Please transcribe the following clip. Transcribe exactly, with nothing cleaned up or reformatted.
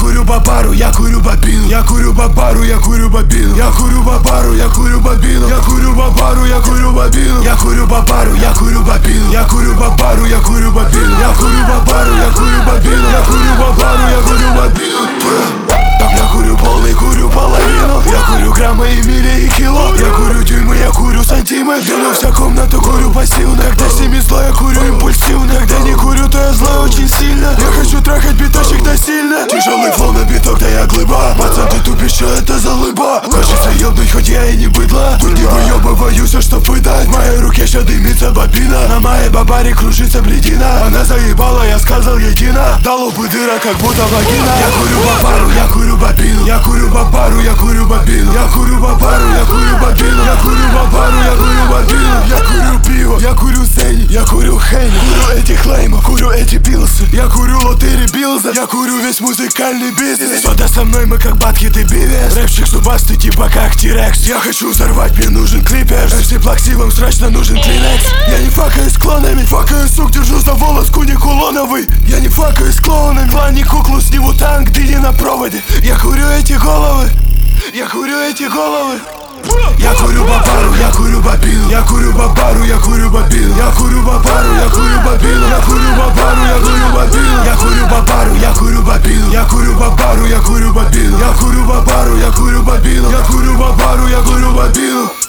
курю бабару, я курю бобину. Я курю бабару, я курю бобину. Я курю бабару, я курю бобину. Я курю бабару, я курю бобину. Я курю бабару, я курю бобину. Я курю бабару, я курю бобину. Я курю бабару, я курю бобину. Я курю бабару, я курю бобину. Я курю полный, курю половину. Я курю граммы и мили и кило. Я курю дюймы, я курю сантимы. Дыну вся комната, курю пассивно. Когда с ними зло, я курю импульсивно. Когда не курю, то я злой очень сильно. Я хочу трахать биточек насильно. Тяжелый флоу на биток, да я глыба. Пацан, ты тупишь, что это за лыба? Хочется ёбнуть, хоть я и не быдло. Тут не выёбываюсь, а чтоб выдать. В моей руке ща дымится бобина. На моей бабаре кружится блядина. Она заебала, я сказал едино. Дал бы дыра, как будто вагина. Я курю бабару, я курю бобину. Я курю бабару, я курю бобину. Я курю бабару, я курю бобину. Я курю бабару, я курю бобину. Я курю пиво, я курю Зенни. Я курю Хейни, курю этих леймов, курю эти пилсы. Я курю лотыри Билза. Я курю весь музыкальный бизнес. Сюда со мной мы как Батхит и Бивес. Рэпчик зубастый типа как Тирекс. Я хочу взорвать, мне нужен клиперс. эм си плаксивым срочно нужен клинекс. Я не факаю с клонами, факаю сук, держу за волос куни кулоновый. Я не факаю с клоунами, плани куклу, сниму танк, дыни на проводе. Я курю эти головы, я курю эти головы. Я курю бабару, я курю бобину. Я курю бабару, я курю бобину. Я курю бабару, я курю бобину. Я курю бабару, я курю бобину. Я курю бабару, я курю бобину. Я курю бабару, я курю бобину. Я курю бабару, я курю бобину. Я курю бабару, я курю бобину.